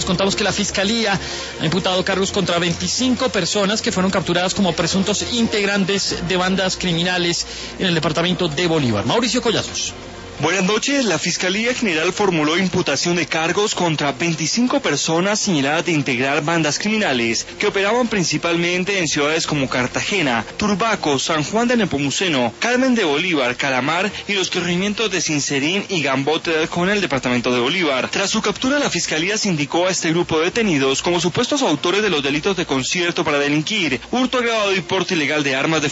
contamos que la Fiscalía ha imputado cargos contra 25 personas que fueron capturadas como presuntos integrantes de bandas criminales en el departamento de Bolívar. Mauricio Collazos. Buenas noches. La Fiscalía General formuló imputación de cargos contra 25 personas señaladas de integrar bandas criminales que operaban principalmente en ciudades como Cartagena, Turbaco, San Juan de Nepomuceno, Carmen de Bolívar, Calamar y los corregimientos de Sincerín y Gambote de Arcona en el departamento de Bolívar. Tras su captura, la Fiscalía sindicó a este grupo de detenidos como supuestos autores de los delitos de concierto para delinquir, hurto agravado y porte ilegal de armas de